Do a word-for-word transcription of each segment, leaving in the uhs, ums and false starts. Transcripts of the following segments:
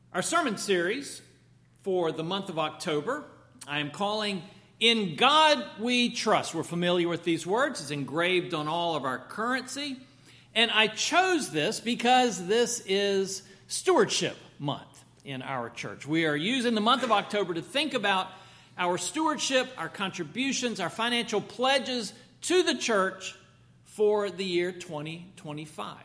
Our sermon series for the month of October, I am calling In God We Trust. We're familiar with these words. It's engraved on all of our currency. And I chose this because this is Stewardship Month in our church. We are using the month of October to think about our stewardship, our contributions, our financial pledges to the church for the year twenty twenty-five.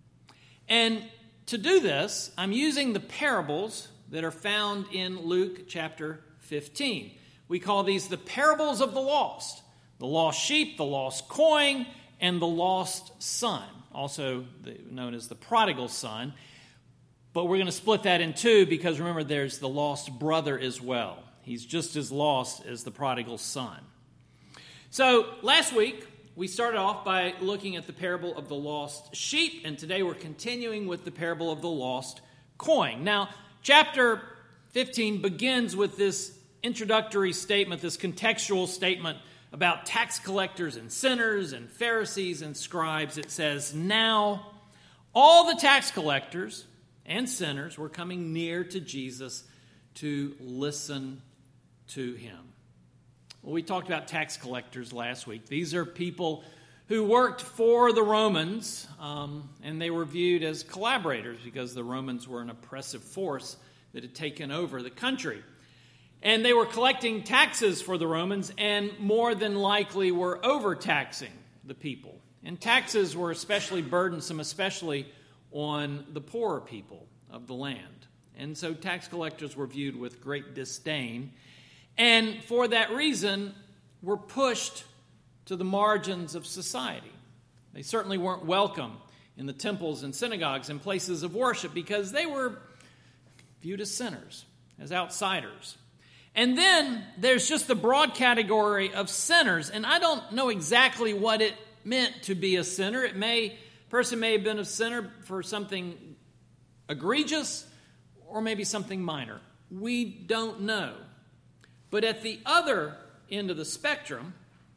And to do this, I'm using the parables that are found in Luke chapter fifteen. We call these the parables of the lost. The lost sheep, the lost coin, and the lost son, also known as the prodigal son. But we're going to split that in two because remember there's the lost brother as well. He's just as lost as the prodigal son. So last week, we started off by looking at the parable of the lost sheep, and today we're continuing with the parable of the lost coin. Now, chapter fifteen begins with this introductory statement, this contextual statement about tax collectors and sinners and Pharisees and scribes. It says, "Now all the tax collectors and sinners were coming near to Jesus to listen to him." Well, we talked about tax collectors last week. These are people who worked for the Romans, um, and they were viewed as collaborators because the Romans were an oppressive force that had taken over the country. And they were collecting taxes for the Romans and more than likely were overtaxing the people. And taxes were especially burdensome, especially on the poorer people of the land. And so tax collectors were viewed with great disdain. And for that reason, were pushed to the margins of society. They certainly weren't welcome in the temples and synagogues and places of worship because they were viewed as sinners, as outsiders. And then there's just the broad category of sinners. And I don't know exactly what it meant to be a sinner. It may, a person may have been a sinner for something egregious or maybe something minor. We don't know. But at the other end of the spectrum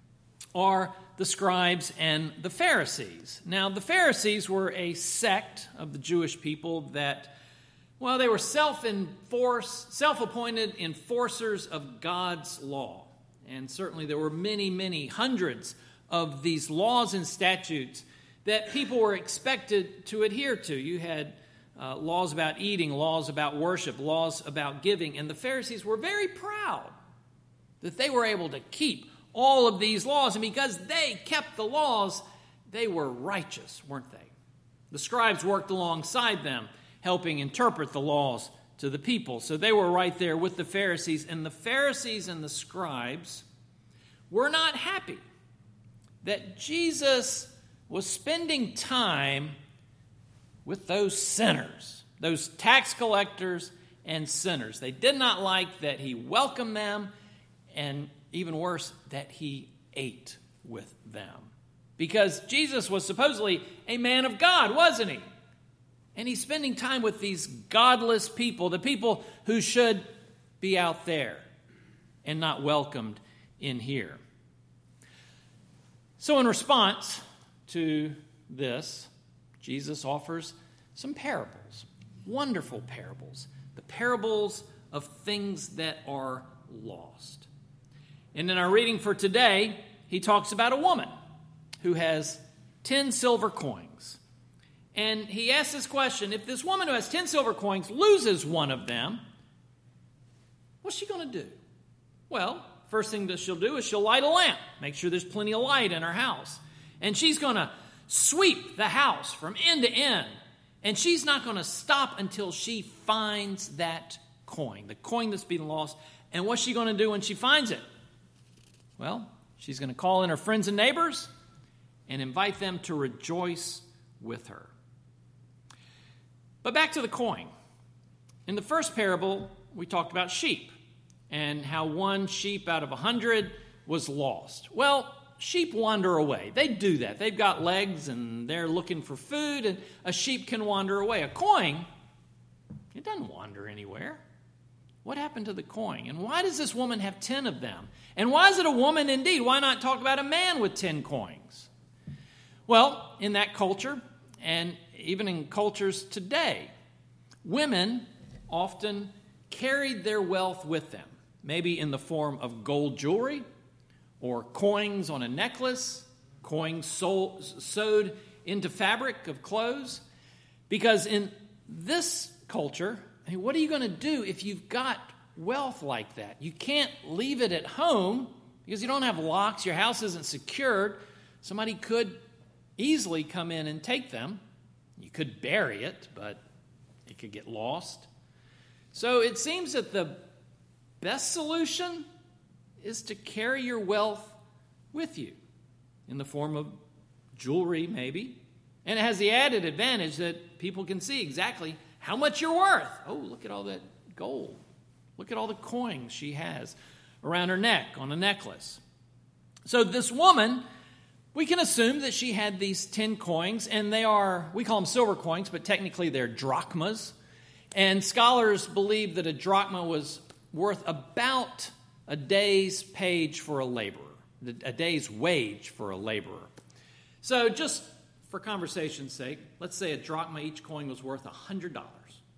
are the scribes and the Pharisees. Now, the Pharisees were a sect of the Jewish people that, well, they were self-enforced, self-appointed enforcers of God's law. And certainly there were many, many hundreds of these laws and statutes that people were expected to adhere to. You had uh, laws about eating, laws about worship, laws about giving. And the Pharisees were very proud that they were able to keep all of these laws. And because they kept the laws, they were righteous, weren't they? The scribes worked alongside them, helping interpret the laws to the people. So they were right there with the Pharisees. And the Pharisees and the scribes were not happy that Jesus was spending time with those sinners, those tax collectors and sinners. They did not like that he welcomed them, and even worse, that he ate with them. Because Jesus was supposedly a man of God, wasn't he? And he's spending time with these godless people, the people who should be out there and not welcomed in here. So in response to this, Jesus offers some parables, wonderful parables, the parables of things that are lost. And in our reading for today, he talks about a woman who has ten silver coins. And he asks this question, if this woman who has ten silver coins loses one of them, what's she going to do? Well, first thing that she'll do is she'll light a lamp, make sure there's plenty of light in her house. And she's going to sweep the house from end to end. And she's not going to stop until she finds that coin, the coin that's been lost. And what's she going to do when she finds it? Well, she's going to call in her friends and neighbors and invite them to rejoice with her. But back to the coin. In the first parable, we talked about sheep and how one sheep out of a hundred was lost. Well, sheep wander away. They do that. They've got legs and they're looking for food, and a sheep can wander away. A coin, it doesn't wander anywhere. What happened to the coin? And why does this woman have ten of them? And why is it a woman indeed? Why not talk about a man with ten coins? Well, in that culture, and even in cultures today, women often carried their wealth with them, maybe in the form of gold jewelry or coins on a necklace, coins sold, sewed into fabric of clothes. Because in this culture, I mean, what are you going to do if you've got wealth like that? You can't leave it at home because you don't have locks, your house isn't secured. Somebody could easily come in and take them. You could bury it, but it could get lost. So it seems that the best solution is to carry your wealth with you in the form of jewelry, maybe. And it has the added advantage that people can see exactly how much you're worth. Oh, look at all that gold. Look at all the coins she has around her neck on a necklace. So this woman, we can assume that she had these ten coins, and they are, we call them silver coins, but technically they're drachmas. And scholars believe that a drachma was worth about a day's page for a laborer, a day's wage for a laborer. So just for conversation's sake, let's say a drachma, each coin was worth one hundred dollars.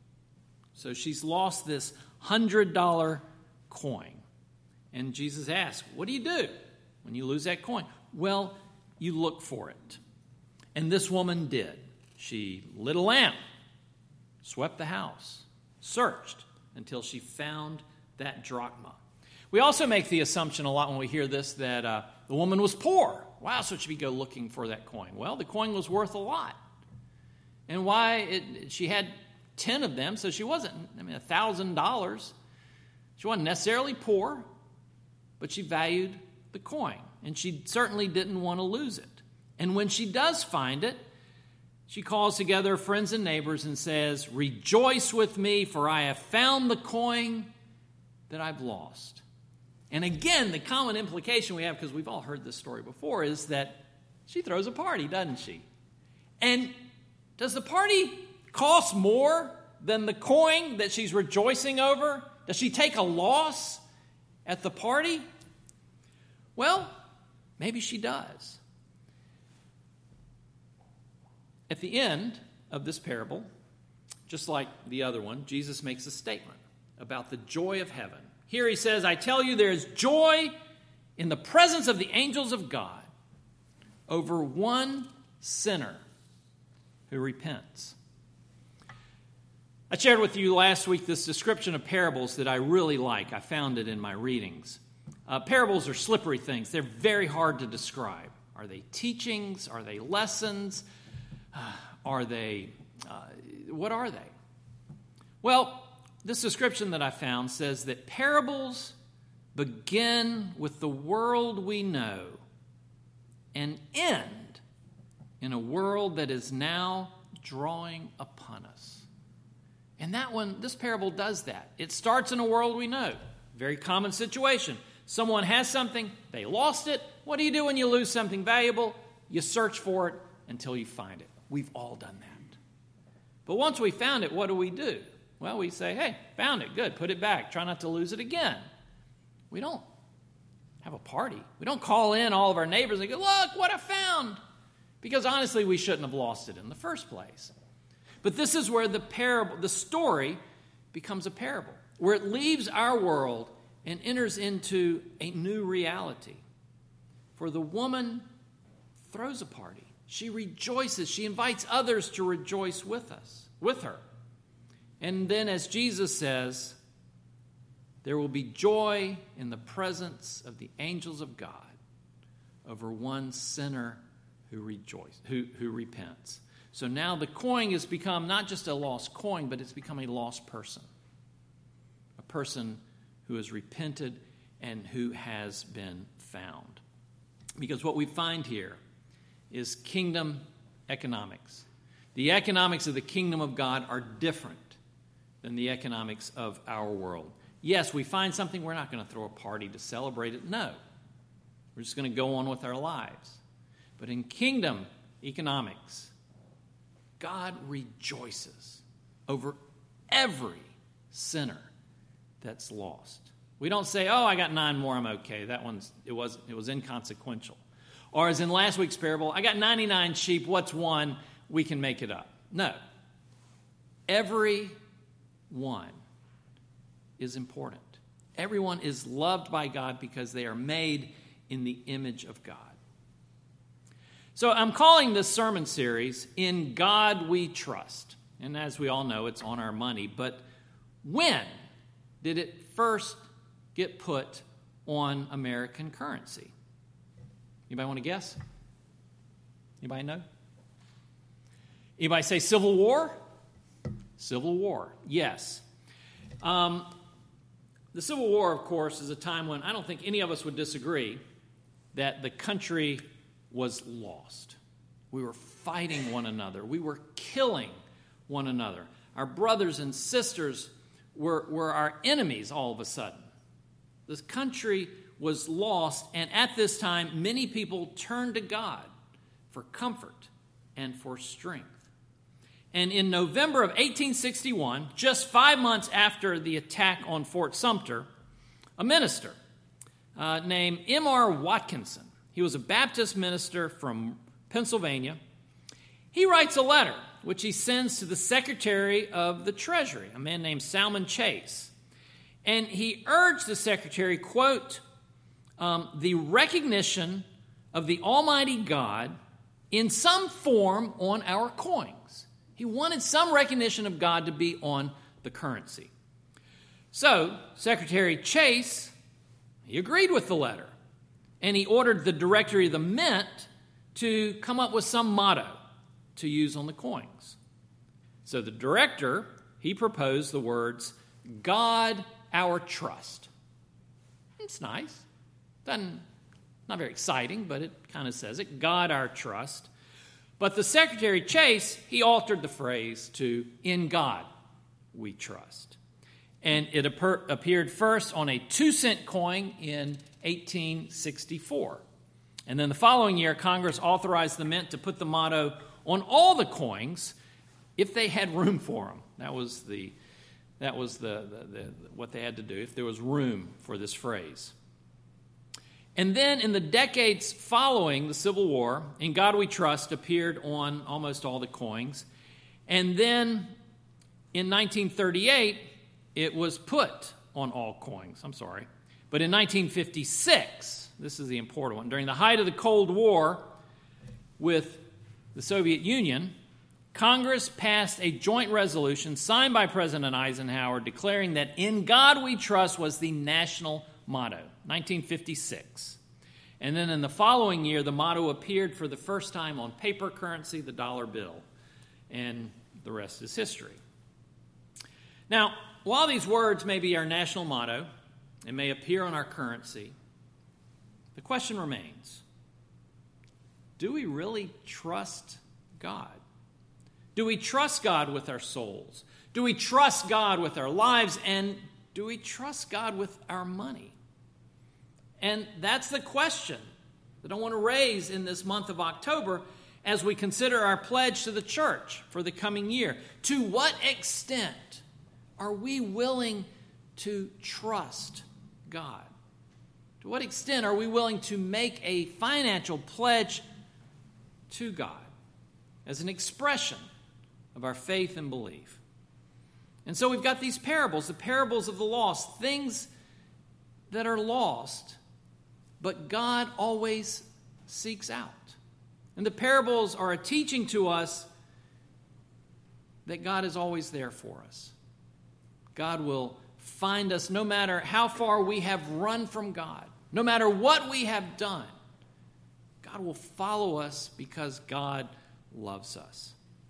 So she's lost this one hundred dollars coin. And Jesus asks, what do you do when you lose that coin? Well, you look for it. And this woman did. She lit a lamp, swept the house, searched until she found that drachma. We also make the assumption a lot when we hear this that uh, the woman was poor. Wow, so should we go looking for that coin? Well, the coin was worth a lot. And why? It, she had ten of them, so she wasn't, I mean, one thousand dollars. She wasn't necessarily poor, but she valued the coin. And she certainly didn't want to lose it. And when she does find it, she calls together her friends and neighbors and says, rejoice with me, for I have found the coin that I've lost. And again, the common implication we have, because we've all heard this story before, is that she throws a party, doesn't she? And does the party cost more than the coin that she's rejoicing over? Does she take a loss at the party? Well, maybe she does. At the end of this parable, just like the other one, Jesus makes a statement about the joy of heaven. Here he says, I tell you, there is joy in the presence of the angels of God over one sinner who repents. I shared with you last week this description of parables that I really like. I found it in my readings. Uh, parables are slippery things. They're very hard to describe. Are they teachings? Are they lessons? Uh, are they, uh, what are they? Well, this description that I found says that parables begin with the world we know and end in a world that is now drawing upon us. And that one, this parable does that. It starts in a world we know. Very common situation. Someone has something, they lost it. What do you do when you lose something valuable? You search for it until you find it. We've all done that. But once we found it, what do we do? Well, we say, hey, found it, good, put it back. Try not to lose it again. We don't have a party. We don't call in all of our neighbors and go, look what I found. Because honestly, we shouldn't have lost it in the first place. But this is where the parable, the story becomes a parable, where it leaves our world and enters into a new reality. For the woman throws a party. She rejoices. She invites others to rejoice with us, with her. And then, as Jesus says, there will be joy in the presence of the angels of God over one sinner who rejoices, who, who repents. So now the coin has become not just a lost coin, but it's become a lost person. A person who has repented and who has been found. Because what we find here is kingdom economics. The economics of the kingdom of God are different than the economics of our world. Yes, we find something, we're not going to throw a party to celebrate it. No. We're just going to go on with our lives. But in kingdom economics, God rejoices over every sinner that's lost. We don't say, oh, I got nine more, I'm okay. That one's, it was, it was inconsequential. Or as in last week's parable, I got ninety-nine sheep, what's one? We can make it up. No. Every one is important. Everyone is loved by God because they are made in the image of God. So I'm calling this sermon series, In God We Trust. And as we all know, it's on our money. But when did it first get put on American currency? Anybody want to guess? Anybody know? Anybody say Civil War? Civil War, yes. Um, the Civil War, of course, is a time when I don't think any of us would disagree that the country was lost. We were fighting one another. We were killing one another. Our brothers and sisters were, were our enemies all of a sudden. This country was lost, and at this time, many people turned to God for comfort and for strength. And in November of eighteen sixty-one, just five months after the attack on Fort Sumter, a minister uh, named M R Watkinson, he was a Baptist minister from Pennsylvania, he writes a letter which he sends to the Secretary of the Treasury, a man named Salmon Chase. And he urged the secretary, quote, um, the recognition of the Almighty God in some form on our coins. He wanted some recognition of God to be on the currency. So, Secretary Chase, he agreed with the letter, and he ordered the Directory of the Mint to come up with some motto to use on the coins. So the director, he proposed the words, God our trust. It's nice. Doesn't, not very exciting, but it kind of says it, God our trust. But the Secretary Chase, he altered the phrase to, in God we trust. And it appear, appeared first on a two-cent coin in eighteen sixty-four. And then the following year, Congress authorized the mint to put the motto on all the coins if they had room for them. That was the that was the, the, the what they had to do, if there was room for this phrase. And then in the decades following the Civil War, In God We Trust appeared on almost all the coins. And then in nineteen thirty-eight, it was put on all coins. I'm sorry. But in nineteen fifty-six, this is the important one, during the height of the Cold War with the Soviet Union, Congress passed a joint resolution signed by President Eisenhower declaring that In God We Trust was the national motto, nineteen fifty-six. And then in the following year, the motto appeared for the first time on paper currency, the dollar bill. And the rest is history. Now, while these words may be our national motto and may appear on our currency, the question remains, do we really trust God? Do we trust God with our souls? Do we trust God with our lives? And do we trust God with our money? And that's the question that I want to raise in this month of October as we consider our pledge to the church for the coming year. To what extent are we willing to trust God? To what extent are we willing to make a financial pledge to God as an expression of our faith and belief? And so we've got these parables, the parables of the lost, things that are lost, but God always seeks out. And the parables are a teaching to us that God is always there for us. God will find us no matter how far we have run from God, no matter what we have done. God will follow us because God loves us.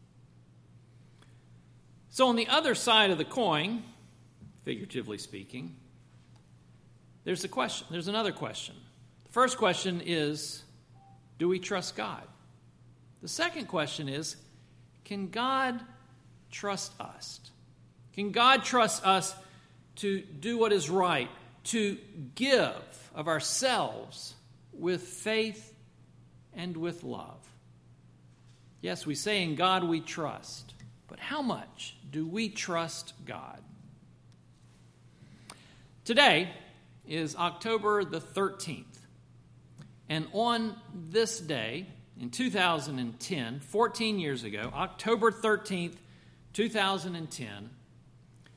So on the other side of the coin, figuratively speaking, there's a question. There's another question. The first question is, do we trust God? The second question is, can God trust us? Can God trust us to do what is right, to give of ourselves with faith and with love? Yes, we say in God we trust, but how much do we trust God? Today is October the thirteenth, and on this day in two thousand ten, fourteen years ago, October thirteenth, two thousand ten,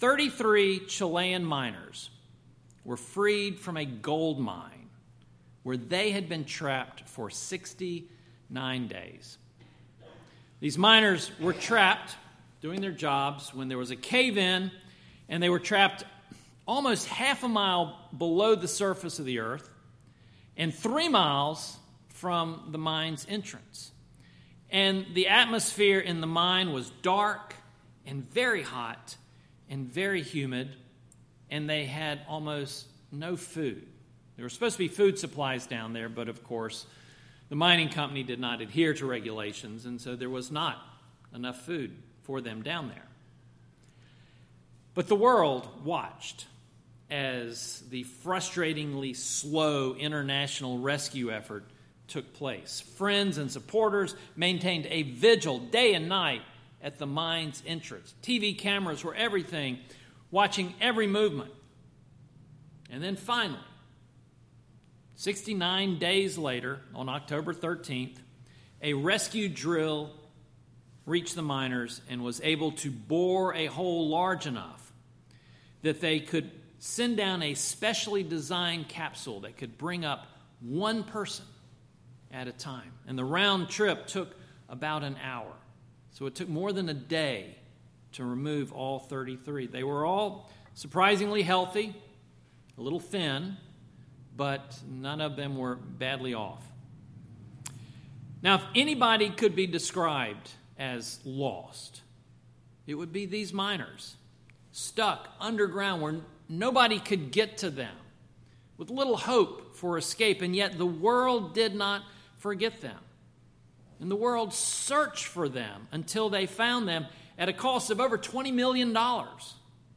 thirty-three Chilean miners were freed from a gold mine where they had been trapped for sixty-nine days. These miners were trapped doing their jobs when there was a cave-in, and they were trapped almost half a mile below the surface of the earth and three miles from the mine's entrance. And the atmosphere in the mine was dark and very hot and very humid, and they had almost no food. There were supposed to be food supplies down there, but of course, the mining company did not adhere to regulations, and so there was not enough food for them down there. But the world watched as the frustratingly slow international rescue effort took place. Friends and supporters maintained a vigil day and night at the mine's entrance. T V cameras were everything, watching every movement. And then finally, sixty-nine days later, on October thirteenth, a rescue drill reached the miners and was able to bore a hole large enough that they could send down a specially designed capsule that could bring up one person at a time. And the round trip took about an hour. So it took more than a day to remove all thirty-three. They were all surprisingly healthy, a little thin, but none of them were badly off. Now, if anybody could be described as lost, it would be these miners, stuck underground where nobody could get to them, with little hope for escape, and yet the world did not forget them. And the world searched for them until they found them at a cost of over twenty million dollars.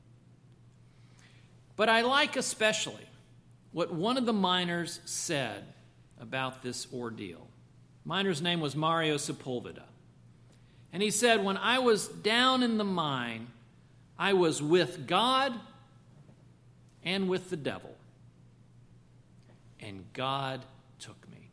But I like especially what one of the miners said about this ordeal. The miner's name was Mario Sepulveda. And he said, "When I was down in the mine, I was with God and with the devil. And God took me."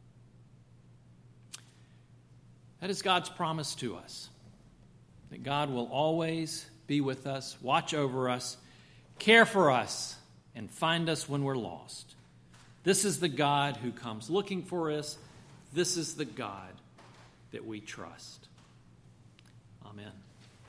That is God's promise to us, that God will always be with us, watch over us, care for us, and find us when we're lost. This is the God who comes looking for us. This is the God that we trust. Amen.